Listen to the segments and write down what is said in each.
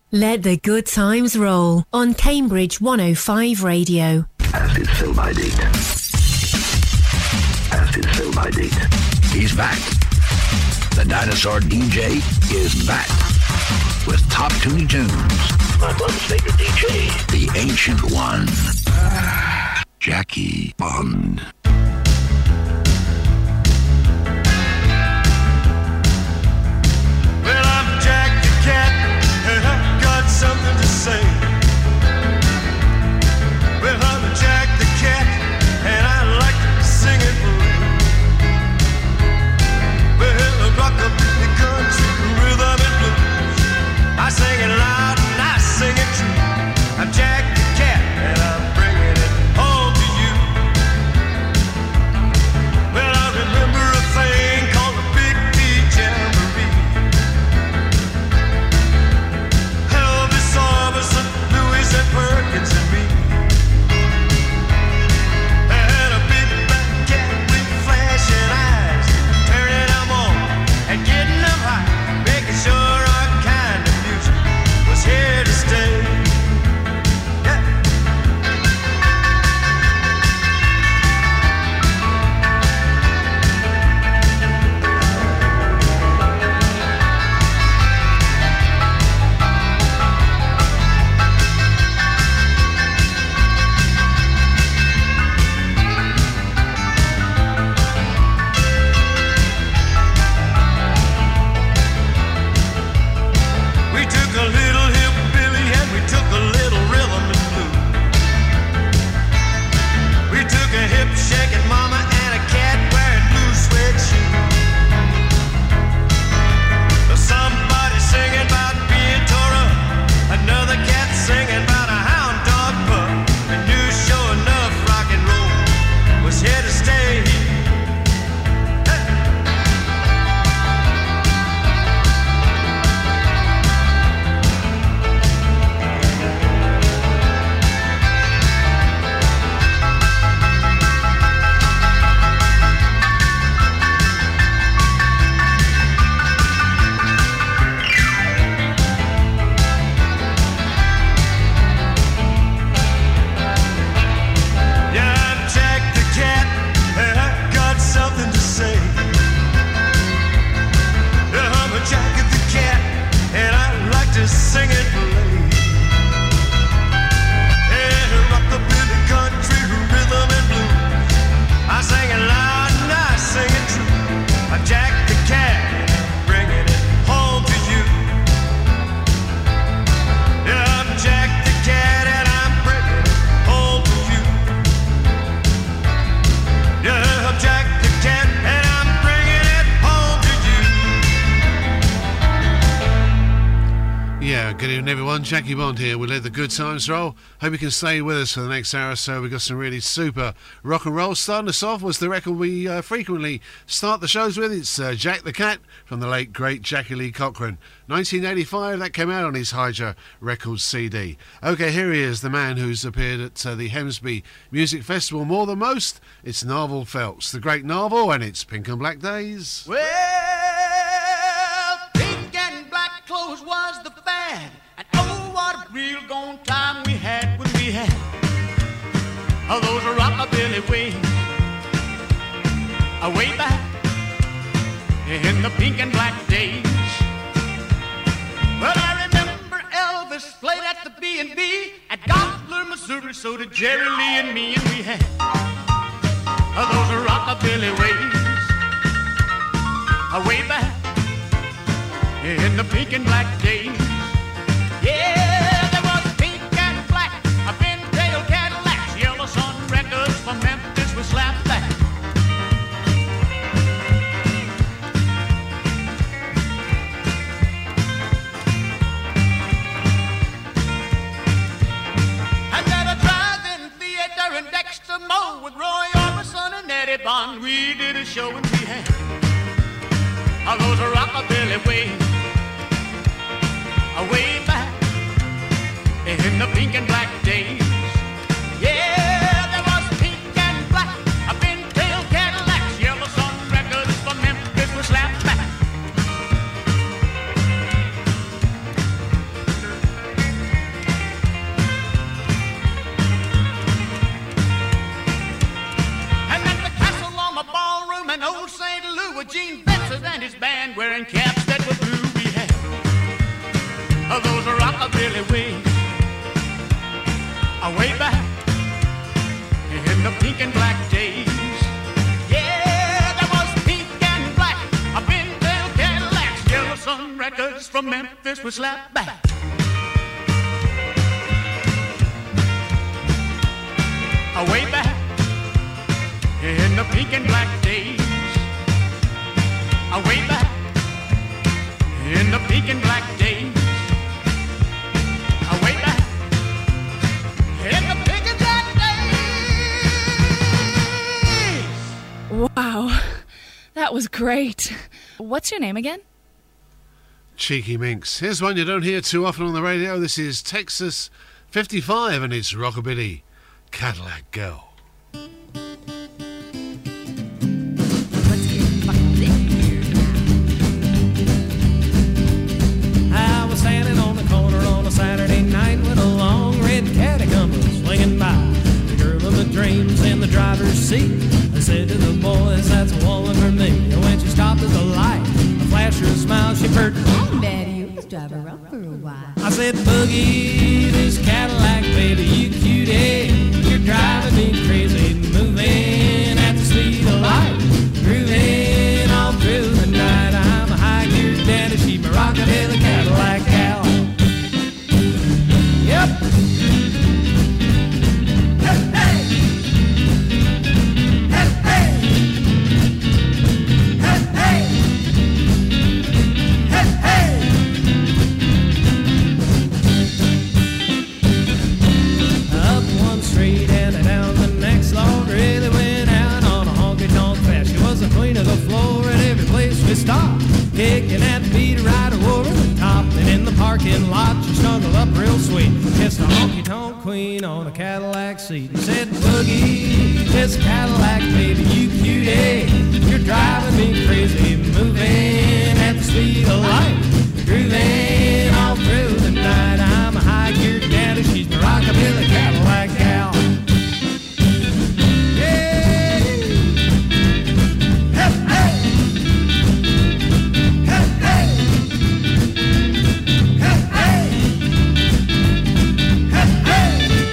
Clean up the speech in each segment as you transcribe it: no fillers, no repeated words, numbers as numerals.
Let the good times roll on Cambridge 105 Radio. As is sell by date. As is sell by date. He's back. The Dinosaur DJ is back with top tuny tunes. My mom's favorite DJ, the Ancient One, Jackie Bond. Well, I'm Jack the Cat, and I've got something to say. Well, I'm Jack the Cat, and I like to sing it for you. Well, rockabilly, country, rhythm and blues. I sing it loud and I sing it true. I'm Jack the Cat, and I'm bringing it home to you. Well, I remember a thing called the Big D Jamboree. Elvis Orbison, Louis and Perkins and me. And a big black cat with flashing eyes, turning them on and getting them high, making sure our kind of music was here to stay. Yeah. We took a little hillbilly and we took a little rhythm and blues. We took a hip shaking mama and a cat wearing blue suede shoes. Somebody singing about being tore up, another cat singing about a hound dog pup. We knew sure enough rock and roll was here to stay. Yeah, I'm Jack the Cat, and I've got something to say. Yeah, I'm a Jack the Cat, and I like to sing it for ladies. Yeah, rockabilly, country, rhythm and blues. I sing it loud and I sing it true. I'm Jack the Cat, bringing it home to you. Yeah, I'm Jack the Cat, and I'm bringing it home to you. Yeah, I'm Jack the Cat, and I'm bringing it home to you. Yeah, good evening everyone, Jackie Bond here. We'll let the good times roll. Hope you can stay with us for the next hour or so. We've got some really super rock and roll. Starting us off was the record we frequently start the shows with. It's Jack the Cat from the late great Jackie Lee Cochran. 1985, that came out on his Hydra Records CD. Okay, here he is, the man who's appeared at the Hemsby Music Festival more than most. It's Narvel Phelps, the great Narvel, and it's Pink and Black Days. Well, pink and black clothes was the fad, and oh, what a real gone time we had when we had those rockabilly ways. Way back in the pink and black days. Well, I remember Elvis played at the B&B at Gosler, Missouri, so did Jerry Lee and me, and we had those rockabilly ways. Way back in the pink and black days. Yeah, there was pink and black, a pintail Cadillacs, Yellow Sun Records from Memphis with Slapback. And then a drive-in theater in Dexter Moe with Roy Orbison and Eddie Bond. We did a show and we had those rockabilly ways. Way back in the pink and black days. Yeah, there was pink and black, a pintail Cadillacs, Yellow Sun Records from Memphis with Slapback. would slap back. Way back in the pink and black days. Way back in the pink and black days. Way back in the pink and black days. Wow, that was great. What's your name again? Cheeky Minx. Here's one you don't hear too often on the radio. This is Texas 55 and it's Rockabilly Cadillac Girl. I was standing on the corner on a Saturday night with a long red catacomb swinging by. The girl of my dreams in the driver's seat. I said to the boys, that's a woman for me. And when she stopped at the light, I flashed her a smile, she purred, I'm Betty, let's drive her up for a while. I said, Boogie, this Cadillac, baby, you cutie. You're driving me crazy, moving at the speed of light. Grooving all through the night. I'm a high-gear daddy, she's my rockabilly Cadillac gal. Yep. Hey, hey. Hey, hey. Hey, hey. Hey, hey. Up one street and down the next, Lord, really went out on a honky-tonk fast. She was the queen of the floor at every place we stopped, kicking that beat right over the top. And in the parking lot, she snuggled up real sweet, kissed a honky-tonk queen on a Cadillac seat and said, Boogie, this Cadillac, baby, you cutie. You're driving me crazy, moving at the speed of light, grooving all through the night. I'm a high-gear daddy, she's my rockabilly Cadillac gal. Yeah. Hey, hey. Hey, hey. Hey, hey. Hey, hey.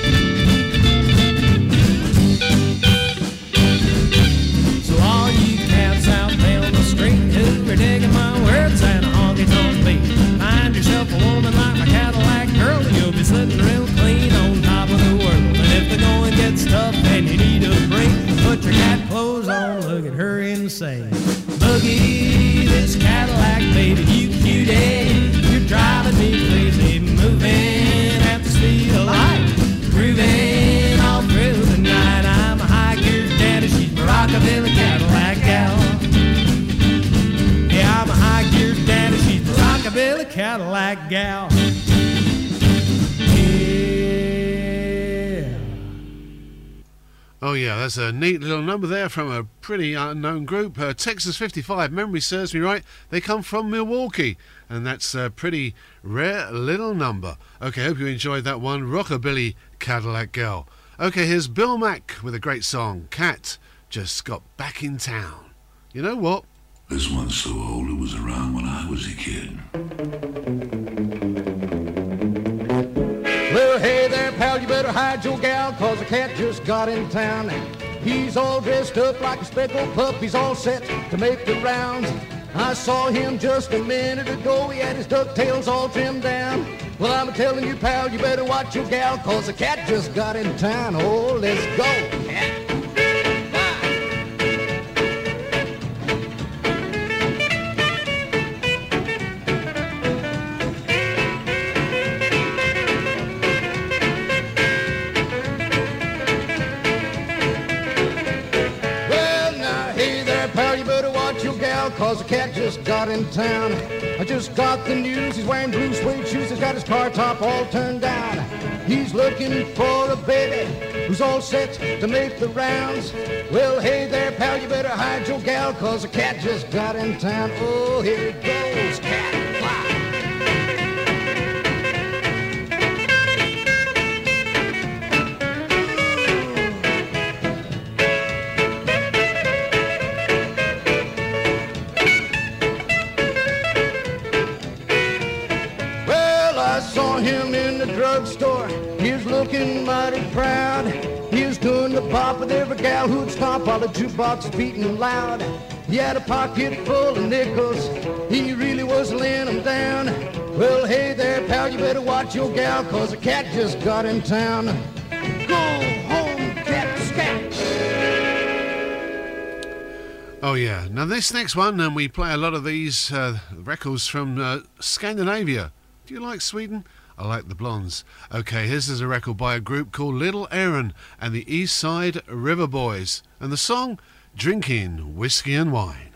So all you cats out there on the street who are digging my words and a honky-tonk beat, find yourself a woman like my Cadillac girl, and you'll be sitting real clean on top of the world. And if the going gets tough and you need a break, put your cat clothes on, look at her and say, Boogie, this Cadillac, baby, you cutie. You're driving me crazy, moving at the speed of light, grooving all through the night. I'm a high-gear daddy, she's my rockabilly Cadillac gal. Yeah, I'm a high-gear daddy, she's my rockabilly Cadillac gal. Yeah. Oh yeah, that's a neat little number there from a pretty unknown group. Texas 55, memory serves me right, they come from Milwaukee, and that's a pretty rare little number. Okay, hope you enjoyed that one, Rockabilly Cadillac Girl. Okay, here's Bill Mack with a great song, Cat Just Got Back in Town. You know what? This one's so old it was around when I was a kid. Well, hey there, pal, you better hide your gal, 'cause the cat just got in town. He's all dressed up like a speckled pup, he's all set to make the rounds. I saw him just a minute ago, he had his ducktails all trimmed down. Well, I'm telling you, pal, you better watch your gal, 'cause the cat just got in town. Oh, let's go, cat. Cause the cat just got in town. I just got the news, he's wearing blue suede shoes, he's got his car top all turned down. He's looking for a baby who's all set to make the rounds. Well, hey there, pal, you better hide your gal, 'cause the cat just got in town. Oh, here it goes, cat, fly. Drugstore, he was looking mighty proud. He was doing the pop with every gal who'd stop while the jukebox was beating loud. He had a pocket full of nickels. He really was laying them down. Well, hey there, pal, you better watch your gal, 'cause a cat just got in town. Go home, cat, scat. Oh yeah. Now this next one, and we play a lot of these records from Scandinavia. Do you like Sweden? I like the Blondes. Okay, here's a record by a group called Little Aaron and the East Side River Boys, and the song Drinking Whiskey and Wine.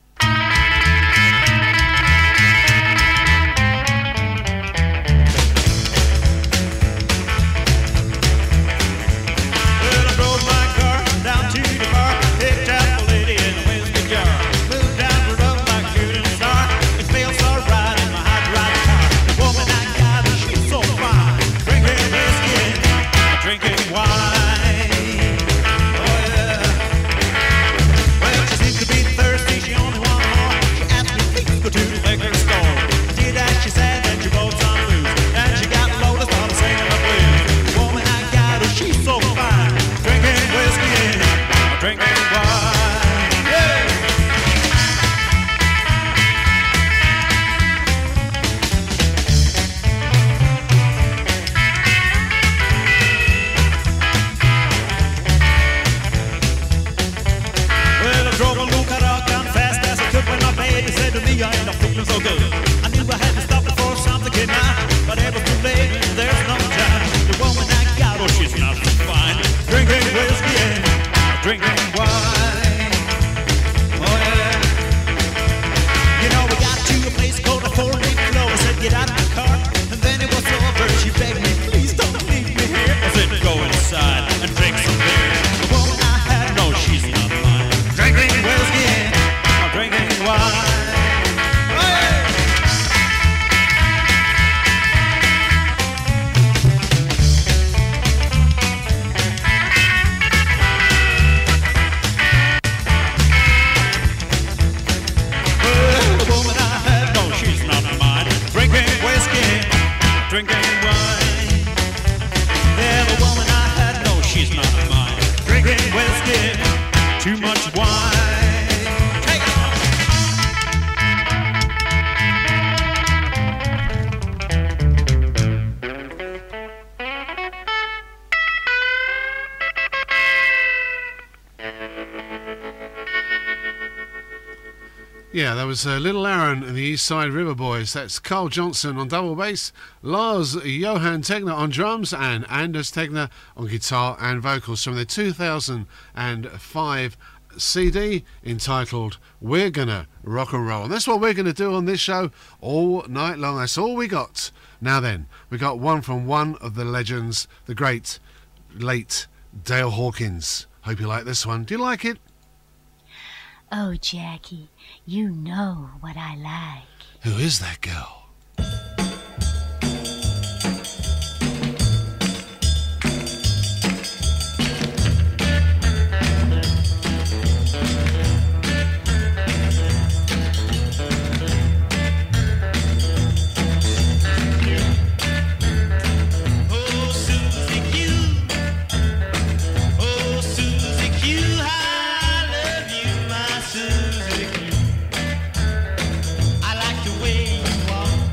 Yeah, that was Little Aaron and the East Side River Boys. That's Carl Johnson on double bass, Lars Johan Tegner on drums, and Anders Tegner on guitar and vocals from their 2005 CD entitled We're Gonna Rock and Roll. And that's what we're going to do on this show all night long. That's all we got. Now then, we got one from one of the legends, the great, late Dale Hawkins. Hope you like this one. Do you like it? Oh, Jackie, you know what I like. Who is that girl? I like the way you walk.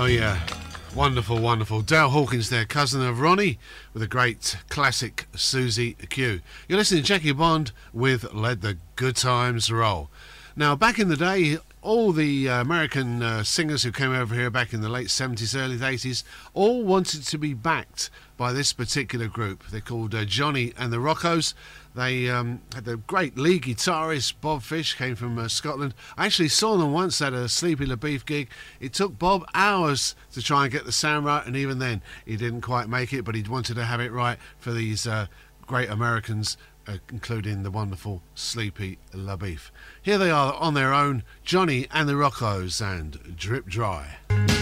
Oh yeah, wonderful, wonderful. Dale Hawkins there, cousin of Ronnie, with a great classic Susie Q. You're listening to Jackie Bond with Let the Good Times Roll. Now, back in the day, all the American singers who came over here back in the late 70s, early 80s, all wanted to be backed by this particular group. They're called Johnny and the Rockos. They had the great lead guitarist Bob Fish, came from Scotland. I actually saw them once at a Sleepy LaBeef gig. It took Bob hours to try and get the sound right, and even then he didn't quite make it, but he wanted to have it right for these great Americans, including the wonderful Sleepy LaBeef. Here they are on their own, Johnny and the Rockos and Drip Dry.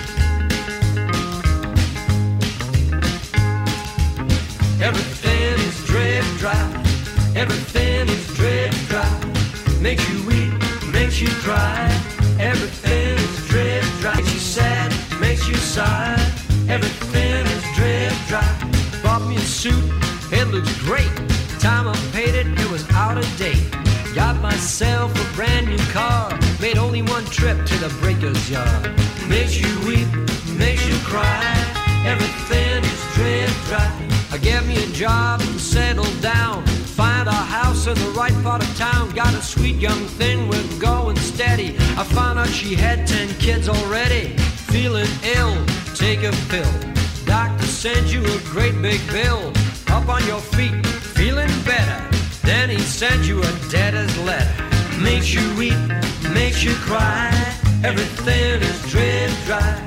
Everything is drip dry. Everything is drip dry. Makes you weep, makes you cry. Everything is drip dry. Makes you sad, makes you sigh. Everything is drip dry. Bought me a suit, it looks great. Time I paid it, it was out of date. Got myself a brand new car. Made only one trip to the breaker's yard. Makes you weep, makes you cry. Everything is drip dry. Get me a job and settle down. Find a house in the right part of town. Got a sweet young thing with going steady. I found out she had 10 kids already. Feeling ill, take a pill. Doctor sends you a great big bill. Up on your feet, feeling better. Then he sends you a debtor's letter. Makes you weep, makes you cry. Everything is drip dry.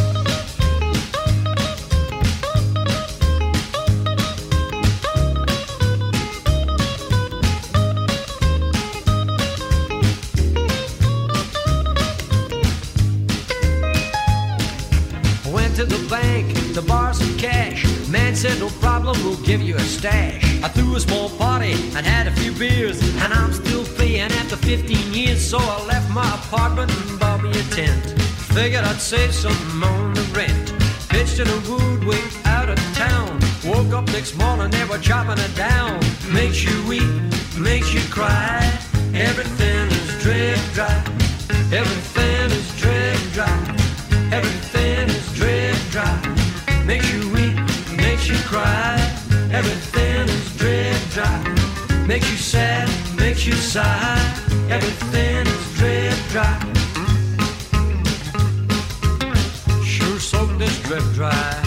To the bank to borrow some cash. Man said no problem, we'll give you a stash. I threw a small party and had a few beers, and I'm still paying after 15 years. So I left my apartment and bought me a tent. Figured I'd save some on the rent. Pitched in a wood way out of town. Woke up next morning, they were chopping it down. Makes you weep, makes you cry. Everything is drip dry. Everything is drip dry. Everything is drip dry. Makes you weep, makes you cry. Everything is drip dry. Makes you sad, makes you sigh. Everything is drip dry. Sure soak this drip dry.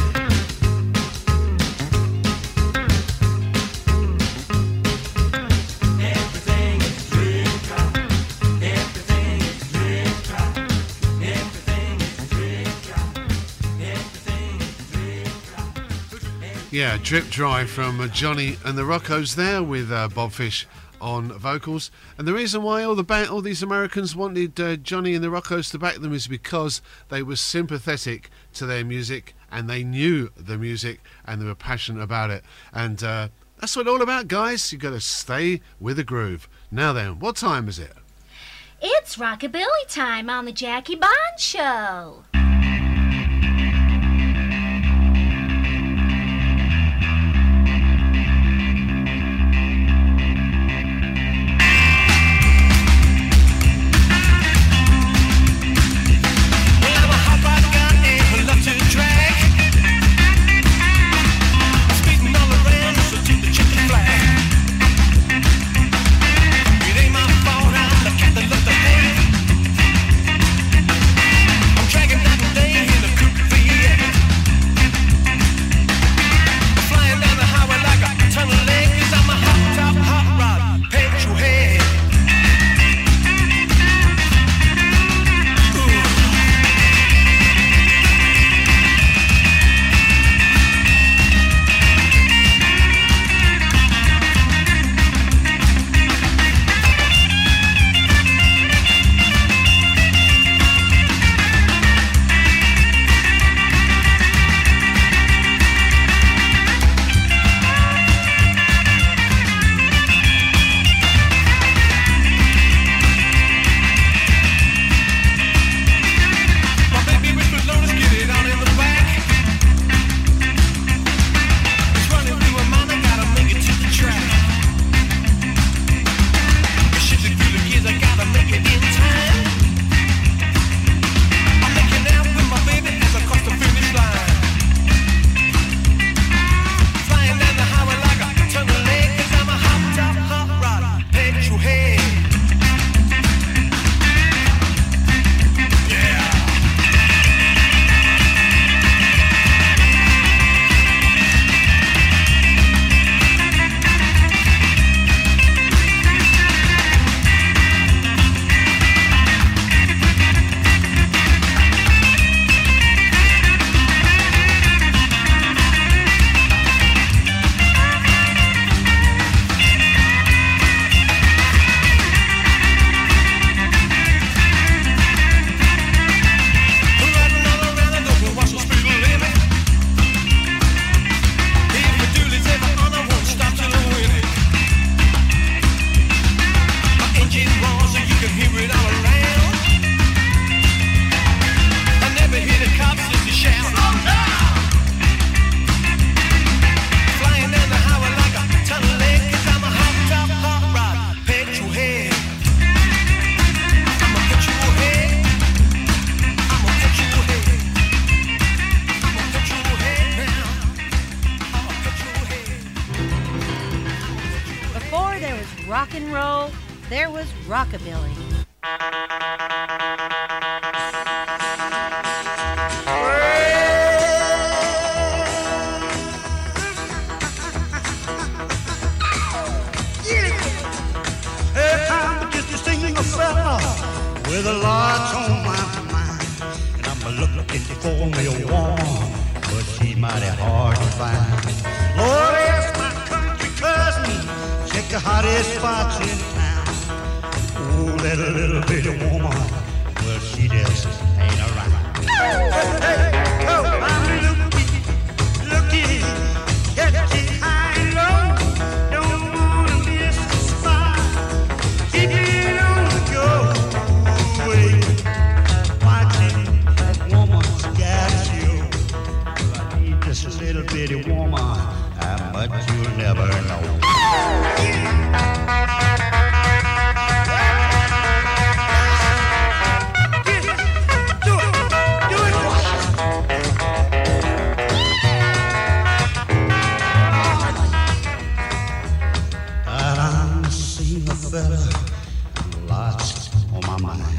Yeah, Drip Dry from Johnny and the Rockos there with Bob Fish on vocals. And the reason why all these Americans wanted Johnny and the Rockos to back them is because they were sympathetic to their music and they knew the music and they were passionate about it. And that's what it's all about, guys. You've got to stay with the groove. Now then, what time is it? It's Rockabilly time on the Jackie Bond Show. Dragging and roll, there was rockabilly. I'm just a single fella with a lot on my mind, and I'm looking for me a woman, but she's mighty hard to find. Lord, ask my country cousin, check the hottest spots in town. Oh, that little bitty woman, well, she just ain't around. Hey, oh, I'm looking, catching high and low. Don't wanna miss the spot. Keep it on the go. Wait, watching that woman's got you. I need just a little bitty woman. How much you'll never know. I'm a single fella, lots on my mind.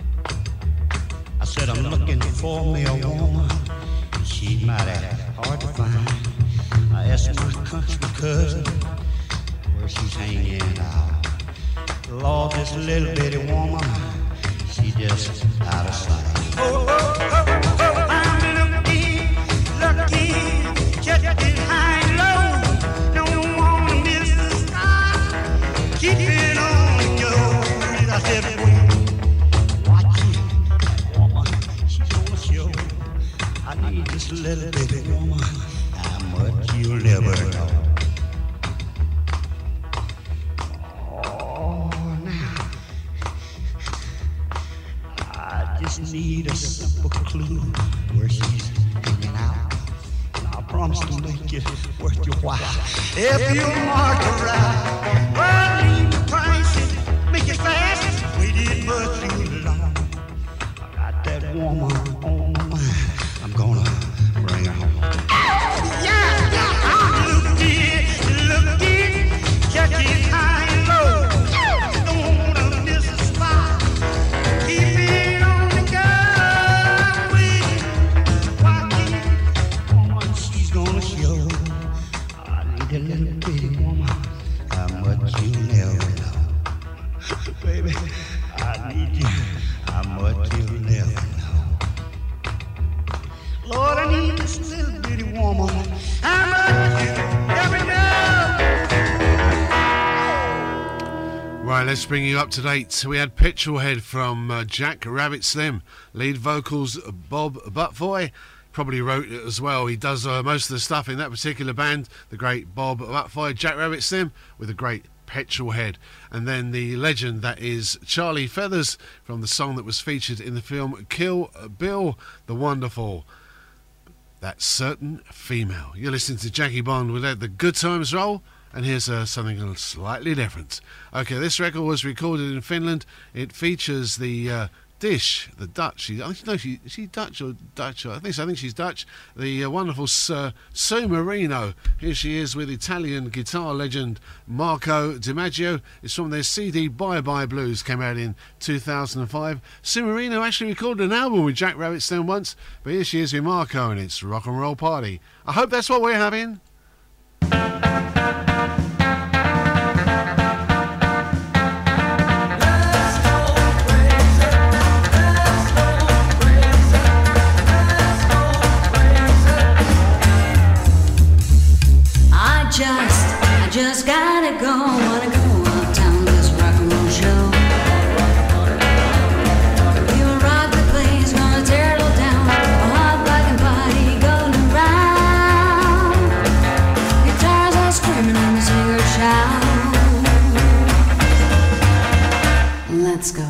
I said I'm looking for me a woman, she's mighty hard to find. I asked my country cousin where she's hanging out. Lord, this little bitty woman, she just out of sight. Oh, I'm looking, catching high and low. Don't wanna miss the sky. Keep it on the go. I said, wait, watching that woman, she's on the show. I need this little bitty woman. How much you'll never know. Oh, now I just need a simple clue where she's hanging out. And I promise to make it worth your while. If you mark her right, well, leave the price and make it fast. Waited but too long. I got that woman on my mind. I'm gonna bring her home. I'm looking, catching high and low. Don't wanna miss a spot. Keep it on the go. Wait, watching woman, she's gonna show. I need a little bitty woman. How much you never know. Baby, I need you. How much you never know. Lord, I need this little bitty woman. How much you never know. Right, let's bring you up to date. We had Petrolhead from Jack Rabbit Slim. Lead vocals, Bob Buttfoy. Probably wrote it as well. He does most of the stuff in that particular band. The great Bob Buttfoy, Jack Rabbit Slim, with the great Petrolhead. And then the legend that is Charlie Feathers from the song that was featured in the film Kill Bill the Wonderful. That Certain Female. You're listening to Jackie Bond with Let the Good Times Roll, and here's something slightly different. Okay, this record was recorded in Finland. It features the Dish, the Dutch. I don't know if is she Dutch or Dutch? I think so. I think she's Dutch. The wonderful Sue Marino. Here she is with Italian guitar legend Marco DiMaggio. It's from their CD Bye Bye Blues, came out in 2005. Sue Marino actually recorded an album with Jack Rabbit Slim once, but here she is with Marco, and it's Rock and Roll Party. I hope that's what we're having. I just gotta go, wanna go uptown this rock and roll show. We'll rock the place, gonna tear it all down. A hot black and party going around. Guitars all screaming and the singers shout. Let's go.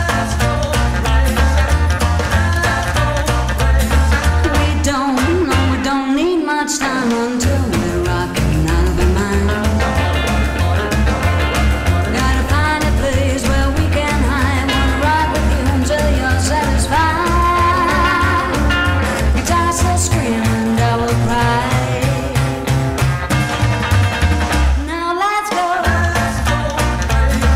We don't need much time until we're rocking out of our mind. Gotta find a place where we can hide. Wanna rock with you until you're satisfied. Guitar still screaming, double cry. Now let's go.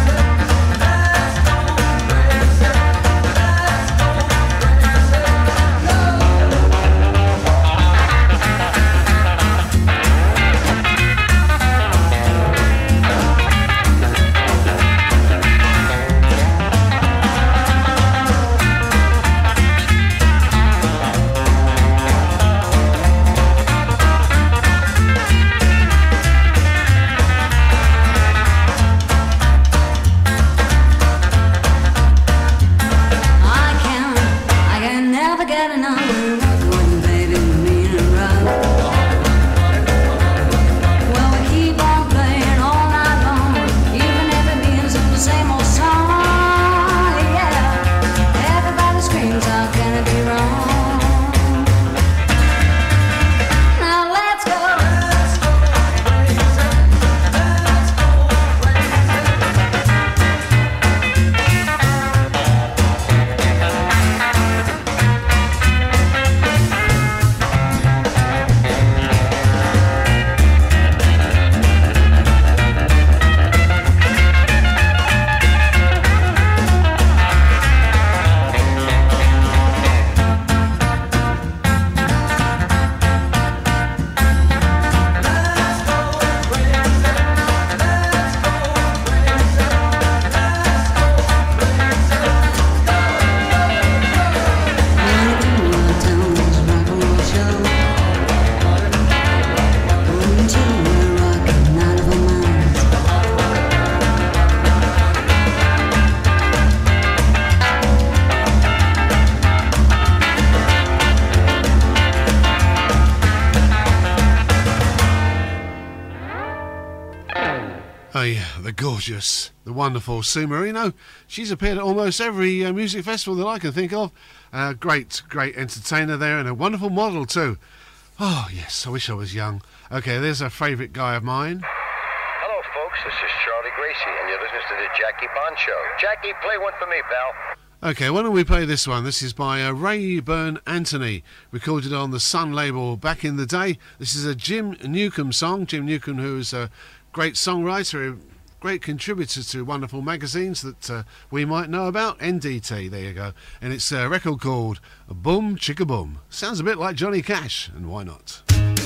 the gorgeous, the wonderful Sue Marino. She's appeared at almost every music festival that I can think of. Great entertainer there, and a wonderful model too. Oh, yes, I wish I was young. Okay, there's a favourite guy of mine. Hello, folks. This is Charlie Gracie, and you're listening to the Jackie Bond Show. Jackie, play one for me, pal. Okay, why don't we play this one? This is by Rayburn Anthony, recorded on the Sun label back in the day. This is a Jim Newcomb song. Jim Newcomb, who is a great songwriter, a great contributor to wonderful magazines that we might know about. NDT, there you go. And it's a record called Boom Chicka Boom. Sounds a bit like Johnny Cash, and why not?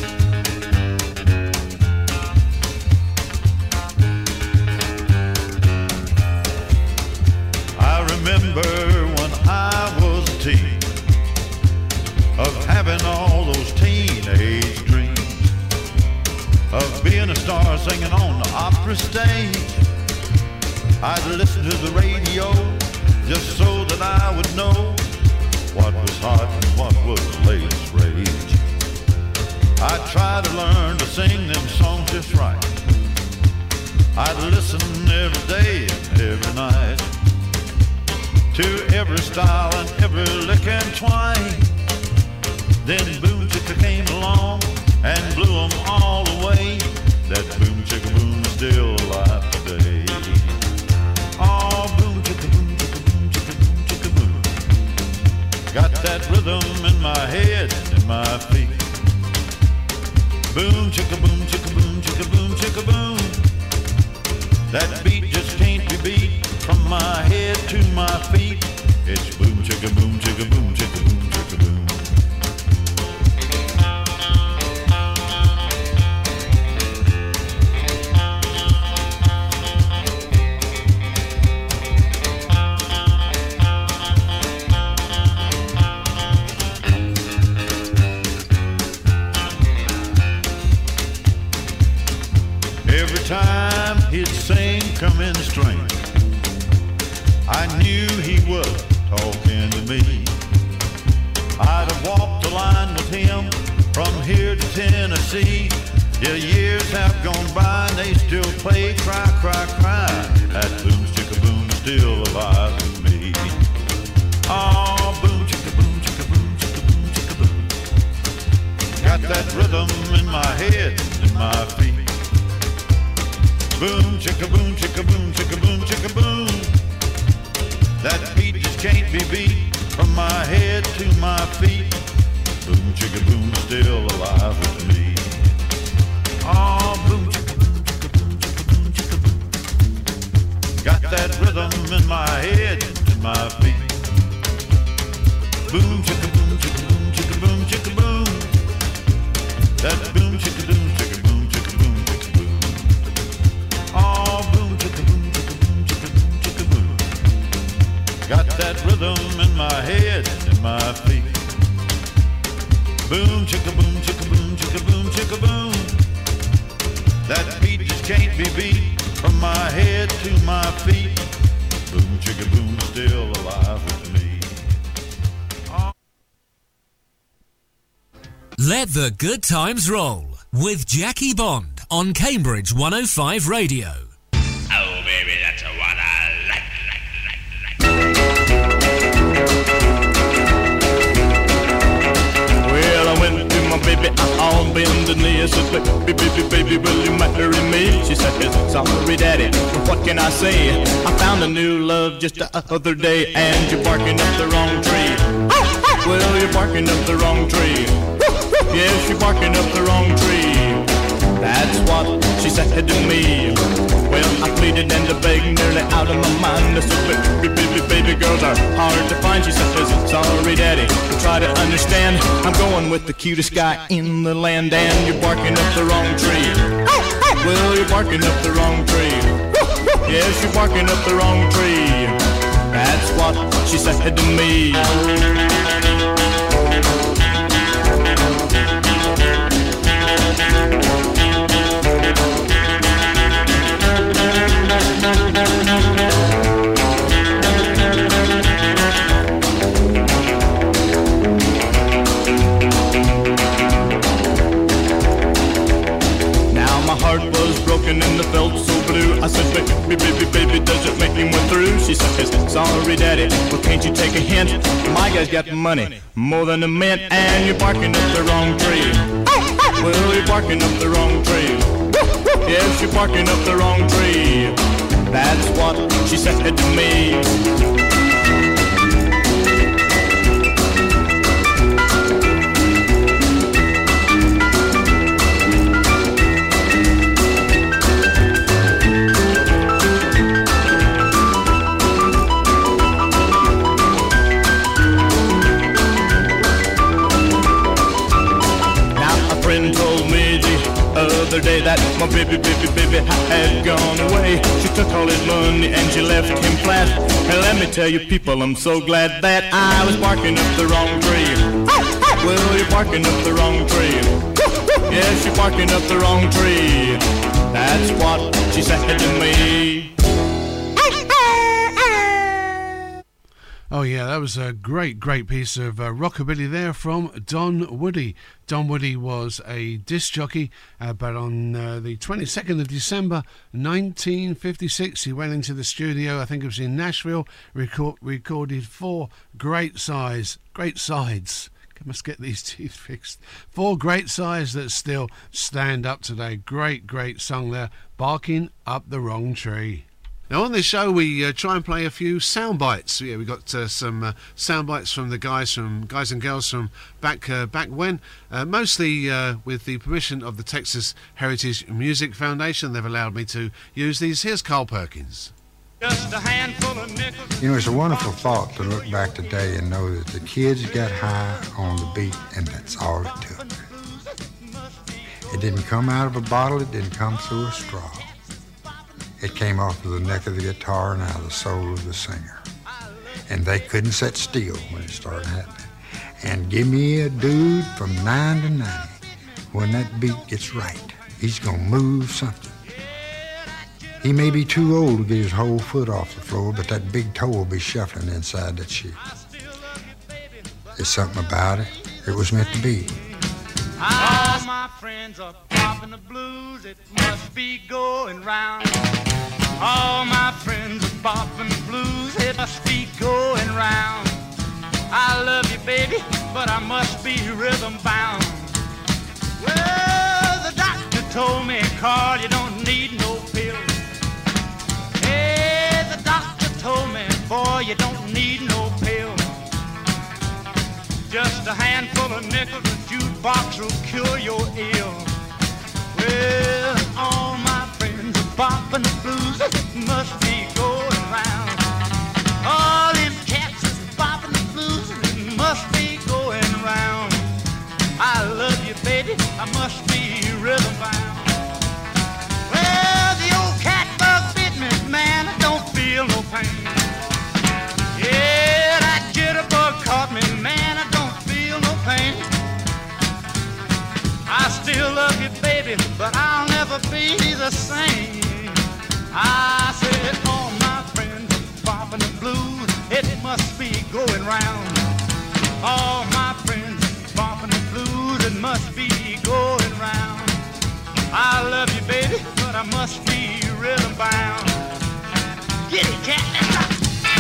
I remember when I was a teen, of having all those teenage dreams, of being a star singing on the opera stage. I'd listen to the radio just so that I would know what was hot and what was the latest rage. I'd try to learn to sing them songs just right. I'd listen every day and every night to every style and every lick and twine. Then Boom Chicka came along and blew them all away. That Boom Chicka Boom is still alive today. Oh, Boom Chicka Boom Chicka Boom Chicka Boom Chicka Boom. Got that rhythm in my head and in my feet. Boom Chicka Boom Chicka Boom Chicka Boom Chicka Boom. That beat just can't be beat. From my head to my feet, it's Boom Chicka Boom Chicka Boom Chicka Boom Chicka Boom. Every time he'd sing, come in string, I knew he was talking to me. I'd have walked the line with him from here to Tennessee. Yeah, years have gone by and they still play Cry, Cry, Cry. That Boom Chicka Boom is still alive with me. Oh, Boom Chicka Boom Chicka Boom Chicka Boom Chicka Boom. Got that rhythm in my head and in my feet. Boom Chicka Boom Chicka Boom Chicka Boom Chicka Boom. That beat just can't be beat. From my head to my feet, Boom Chicka Boom still alive with me. Oh, Boom Chicka Boom Chicka Boom Chicka Boom Chicka Boom. Got that rhythm in my head and my feet. Boom Chicka Boom Chicka Boom Chicka Boom Chicka Boom. That Boom Chicka Boom Chicka Boom Chicka Boom Chicka Boom. Oh, Boom Chicka Boom. Got that rhythm in my head and my feet. Boom Chicka Boom Chicka Boom Chicka Boom Chicka Boom. That beat just can't be beat. From my head to my feet, Boom Chicka Boom is still alive with me. Oh. Let the good times roll with Jackie Bond on Cambridge 105 Radio. Oh baby, that's what I like. Well, I went to my baby on bended knee. I said, baby, will you marry me? She said, sorry, daddy, what can I say? I found a new love just the other day, and you're barking up the wrong tree. Well, you're barking up the wrong tree. Yes, you're barking up the wrong tree. That's what she said to me. Well, I pleaded and I begged, nearly out of my mind. I said, baby, girls are hard to find. She said, sorry, daddy, try to understand. I'm going with the cutest guy in the land, and you're barking up the wrong tree. Well, you're barking up the wrong tree. Yes, you're barking up the wrong tree. That's what she said to me. Now my heart was broken and I felt so blue. I said, She says, sorry, Daddy, well, can't you take a hint? My guy's got money, more than a mint, and you're barking up the wrong tree. Well, you're barking up the wrong tree. Yes, you're barking up the wrong tree. That's what she said to me. Other day that my baby had gone away. She took all his money and she left him flat. And let me tell you people, I'm so glad that I was barking up the wrong tree. Well, you're barking up the wrong tree. Yes, you're barking up the wrong tree. That's what she said to me. Oh yeah, that was a great piece of rockabilly there from Don Woody. Don Woody was a disc jockey, but on the 22nd of December 1956, he went into the studio, I think it was in Nashville, recorded 4 great sides. I must get these teeth fixed. 4 great sides that still stand up today. Great song there, Barking Up the Wrong Tree. Now on this show we try and play a few sound bites. Yeah, we got some sound bites from the guys and girls from back when. Mostly with the permission of the Texas Heritage Music Foundation, they've allowed me to use these. Here's Carl Perkins. Just a handful of nickels. You know, it's a wonderful thought to look back today and know that the kids got high on the beat, and that's all it took. It didn't come out of a bottle. It didn't come through a straw. It came off of the neck of the guitar and out of the soul of the singer. And they couldn't sit still when it started happening. And give me a dude from 9 to 90. When that beat gets right, he's gonna move something. He may be too old to get his whole foot off the floor, but that big toe will be shuffling inside that sheet. There's something about it. It was meant to be. All my friends are popping the blues, it must be going round. All my friends are popping the blues, it must be going round. I love you, baby, but I must be rhythm bound. Well, the doctor told me, Carl, you don't need no pills. Hey, the doctor told me, boy, you don't need no pills. Just a handful of nickels, a jukebox will cure your ill. Well, all my friends are popping the blues, it must be going round. All them cats is popping the blues, it must be going round. I love you, baby, I must be rhythm bound. Well, the old cat bug bit me, man, I don't feel no pain. Yeah, that jitterbug caught me, man, I don't feel no pain. I still love you, baby, but I'll never be the same. I said all my friends are popping the blues, it must be going round. All my friends are popping the blues, it must be going round. I love you, baby, but I must be rhythm bound. Get it, cat, let's rock.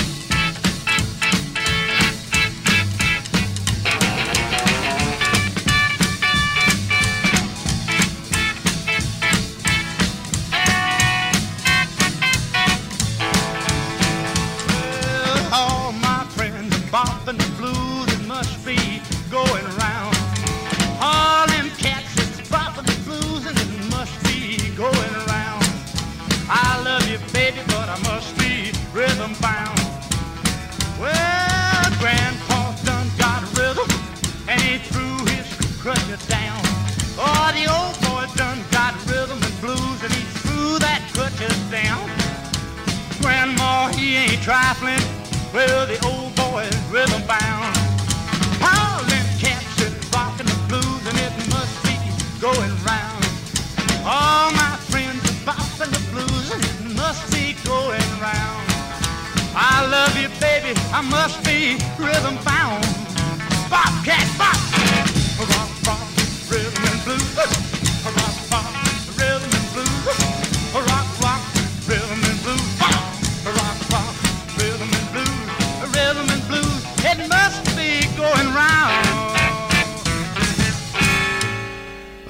Bopping the blues, it must be going round. All them cats is bopping the blues, and it must be going round. I love you, baby, but I must be rhythm bound. Well, Grandpa done got rhythm, and he threw his crutcher down. Oh, the old boy done got rhythm and blues, and he threw that crutcher down. Grandma, he ain't trifling. Well, the old boy is rhythm bound. All them cats is rocking the blues, and it must be going round. All my friends are bopping the blues, and it must be going round. I love you, baby, I must be rhythm bound. Bop, cat, bop! Rock, rock, rhythm and blues. Rock, rock, rhythm and blues. Rock, rock, rhythm and blues. Bop! Rock, rock, rhythm.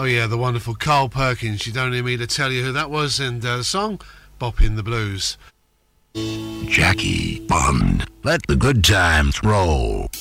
yeah, the wonderful Carl Perkins. You don't need me to tell you who that was. And the song, Boppin' the Blues. Jackie Bond. Let the good times roll.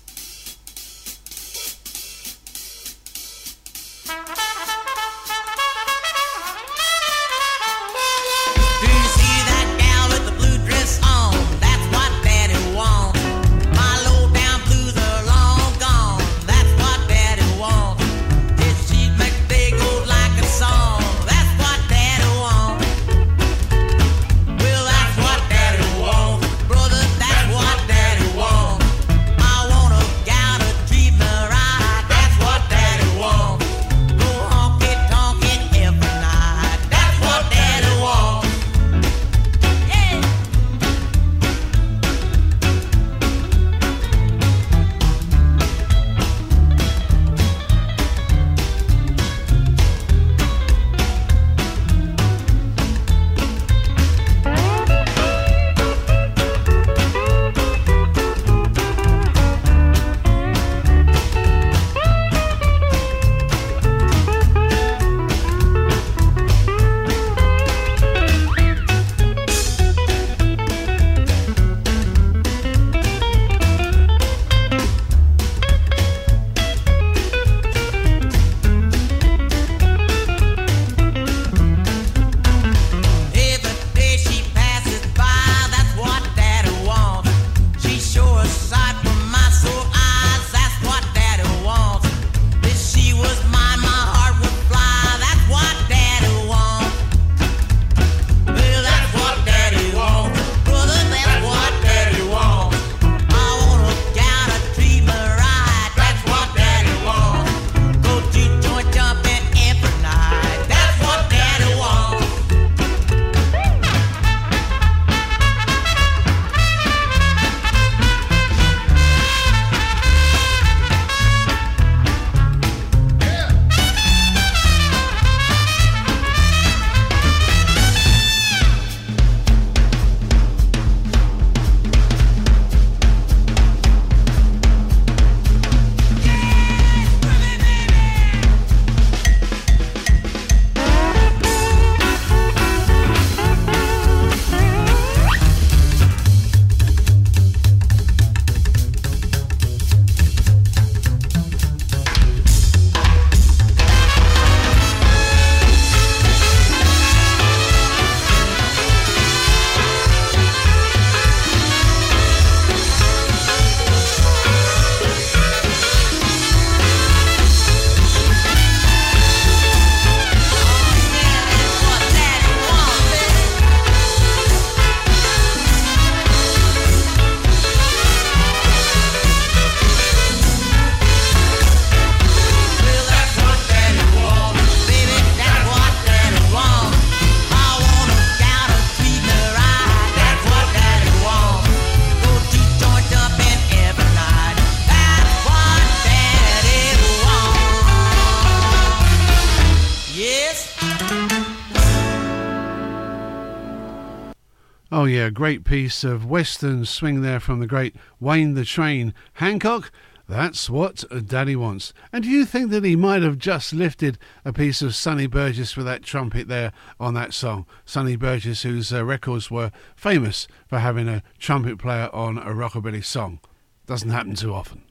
Oh yeah, great piece of western swing there from the great Wayne the Train Hancock. That's what Daddy wants. And do you think that he might have just lifted a piece of Sonny Burgess with that trumpet there on that song? Sonny Burgess, whose records were famous for having a trumpet player on a rockabilly song. Doesn't happen too often.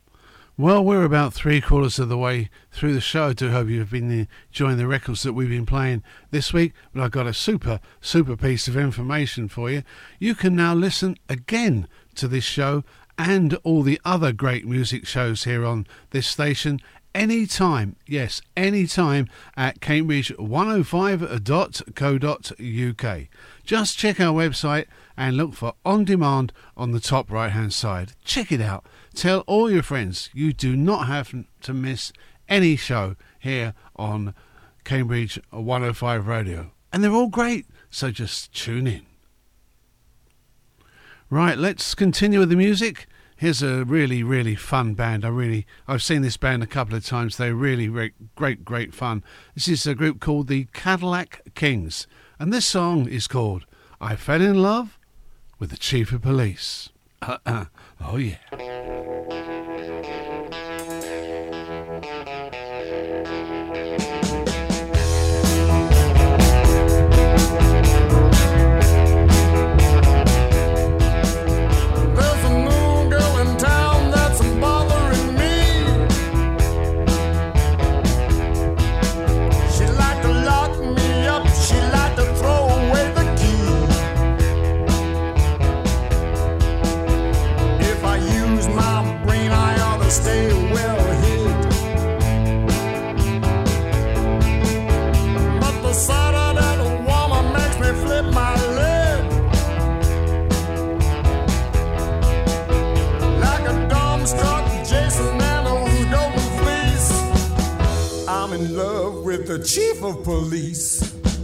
Well, we're about 3/4 of the way through the show. I do hope you've been enjoying the records that we've been playing this week. But I've got a super piece of information for you. You can now listen again to this show and all the other great music shows here on this station anytime, yes, anytime at cambridge105.co.uk. Just check our website and look for On Demand on the top right hand side. Check it out. Tell all your friends you do not have to miss any show here on Cambridge 105 Radio. And they're all great, so just tune in. Right, let's continue with the music. Here's a really fun band. I've seen this band a couple of times. They're really great fun. This is a group called the Cadillac Kings, and this song is called I Fell in Love with the Chief of Police. Oh yeah. to stay well hid. But the sight of that woman makes me flip my lid. Like a dumbstruck Jason and his golden fleece, I'm in love with the chief of police.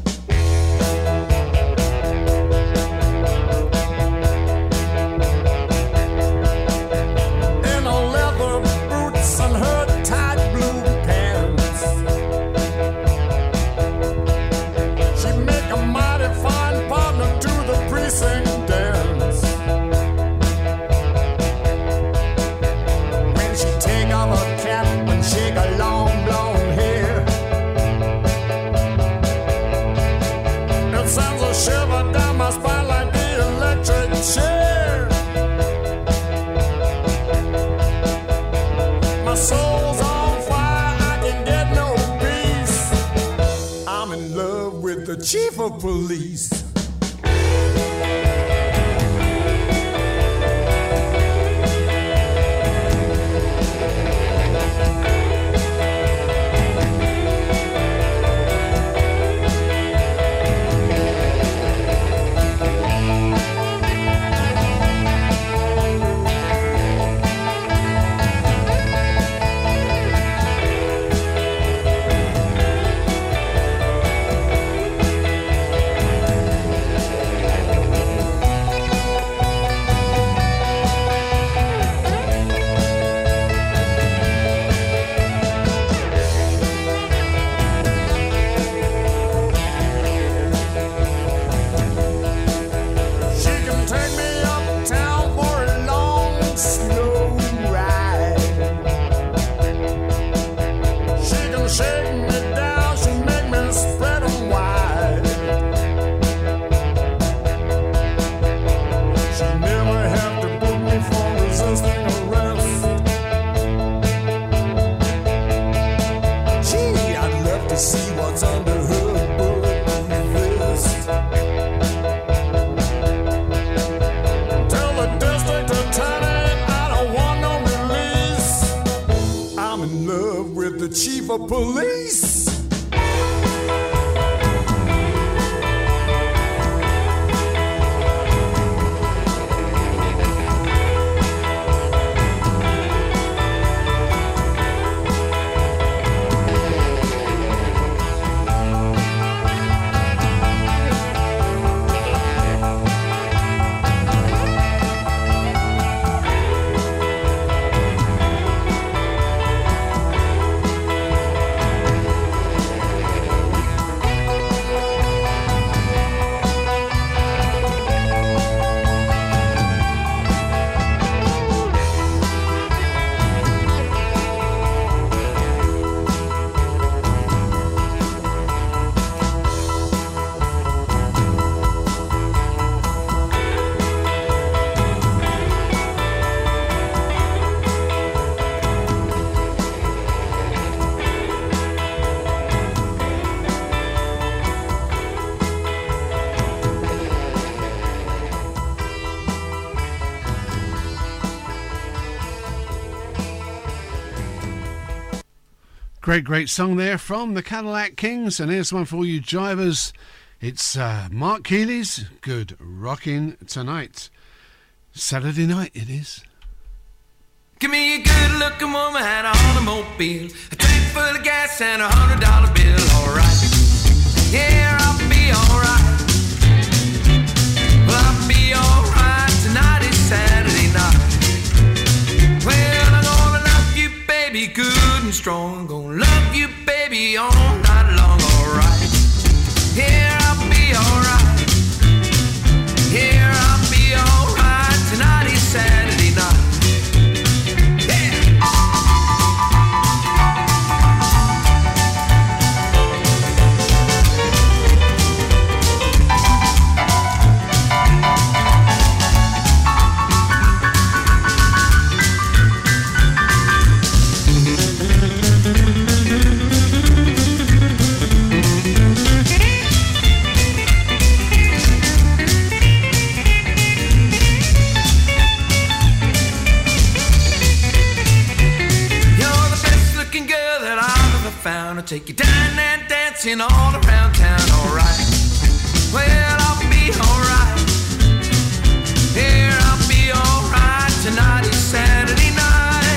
Chief of police. Chief of police. Great song there from the Cadillac Kings, and here's one for all you jivers. It's Mark Keeley's Good Rockin' Tonight. Saturday night it is. Give me a good-looking woman and an automobile, a tank full of gas and $100 bill. Alright, yeah, I'll be alright. Well, I'll be alright. Tonight is Saturday night. Well, I'm gonna love you, baby, good and strong. Gonna love you, baby, all night long. Alright, yeah, I'll be alright. Yeah, I'll be alright. Tonight is Saturday night. take you down and dancing all around town, alright. Well, I'll be alright. Here, I'll be alright. Tonight is Saturday night.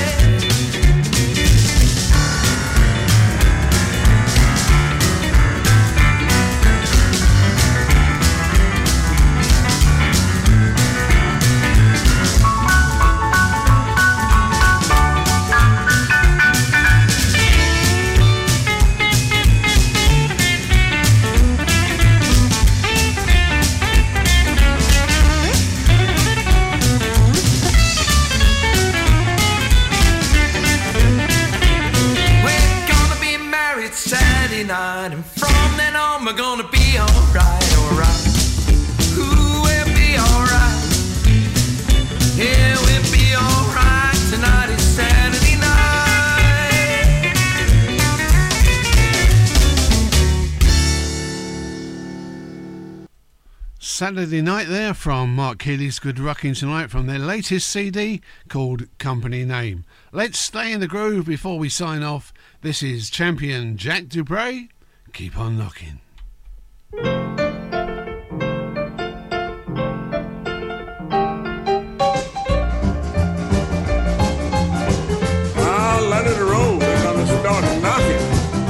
Night, and from then on we're gonna be alright, alright. Ooh, we'll be alright. Yeah, we'll be alright. Tonight is Saturday night. Saturday night there from Mark Keeley's Good Rockin' Tonight from their latest CD called Company Name. Let's stay in the groove before we sign off. This is champion Jack Dupre. Keep on knocking. I'll let it roll. We're gonna start knocking.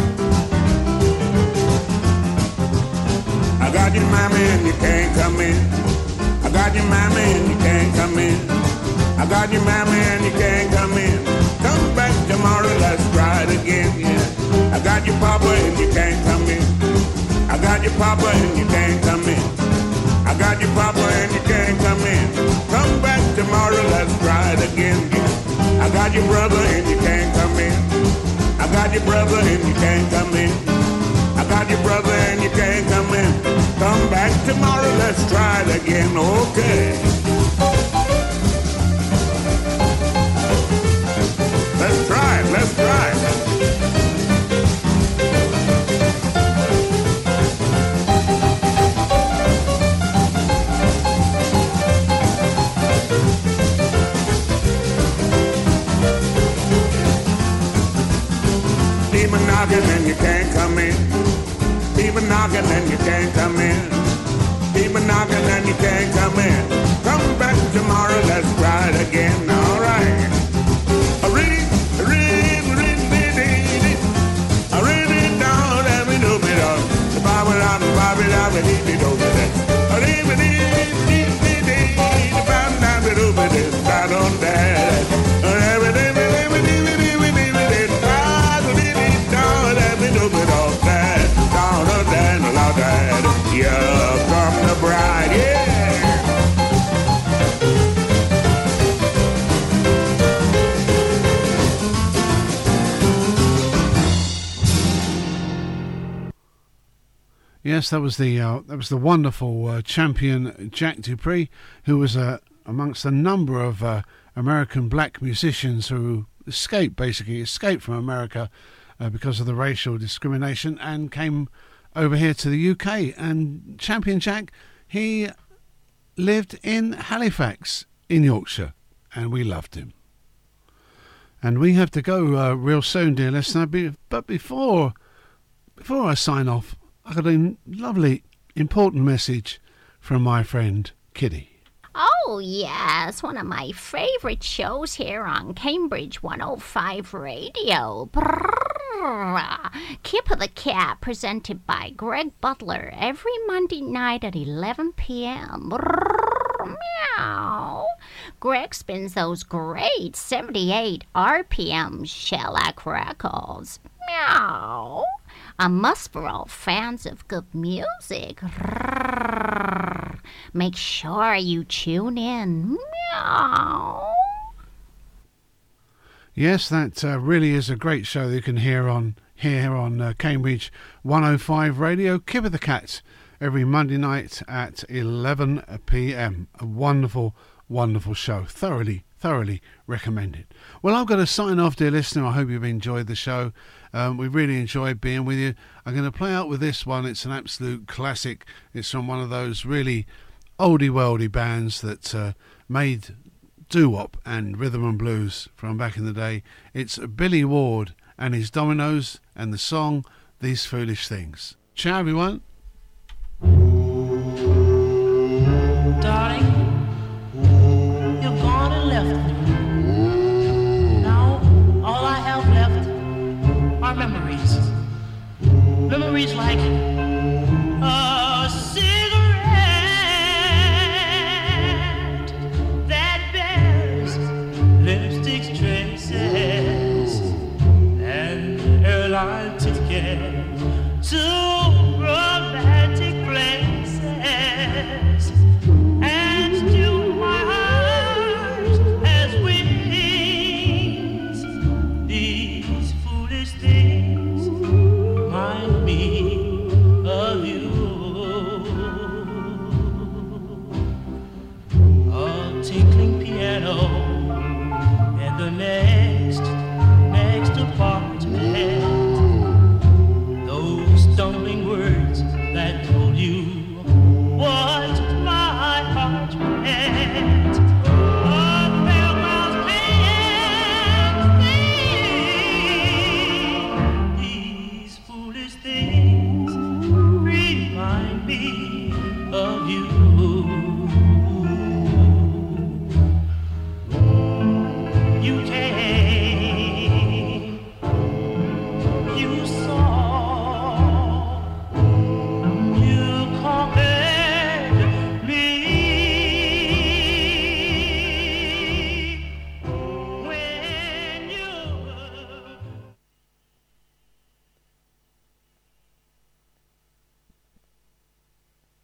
I got your mammy and you can't come in. I got your mammy and you can't come in. I got your mammy and you can't come in. Come back tomorrow, let's try it again, yeah. I got your papa and you can't come in. I got your papa and you can't come in. I got your papa and you can't come in. Come back tomorrow, let's try it again, yeah. I got your brother and you can't come in. I got your brother and you can't come in. I got your brother and you can't come in. Come back tomorrow, let's try it again, okay. Let's try it, let's try it. People knocking and you can't come in. People knocking and you can't come in. People knocking and you can't come in. Come back tomorrow, let's try it again, alright. Yeah, come the bride, yeah. Yes, that was the wonderful champion Jack Dupree, who was amongst a number of American black musicians who escaped from America because of the racial discrimination and came over here to the UK. And champion Jack, he lived in Halifax in Yorkshire, and we loved him. And we have to go real soon, dear listener. But before I sign off, I got a lovely, important message from my friend Kitty. Oh, yes, one of my favourite shows here on Cambridge 105 Radio. Brrr. Kip of the Cat, presented by Greg Butler, every Monday night at 11 p.m. Brrr. Meow. Greg spins those great 78 RPM shellac records. Meow. A must for all fans of good music. Make sure you tune in. Meow. Yes, that really is a great show that you can hear on Cambridge 105 Radio. Kip of the Cat, every Monday night at 11 p.m. A wonderful, wonderful show. Thoroughly recommended. Well, I've got to sign off, dear listener. I hope you've enjoyed the show. We really enjoyed being with you. I'm going to play out with this one. It's an absolute classic. It's from one of those really oldie-worldy bands that made doo-wop and rhythm and blues from back in the day. It's Billy Ward and his Dominoes and the song These Foolish Things. Ciao, everyone. Darling, you've gone and left me. Now, all I have left are memories. Memories like a cigarette that bears lipstick's traces and airline ticket to romantic places, and still my heart has wings. These foolish things remind me of you. A tinkling piano in the next apartment. Those stumbling words that told you what my heart meant. A farewell's thing. These foolish things remind me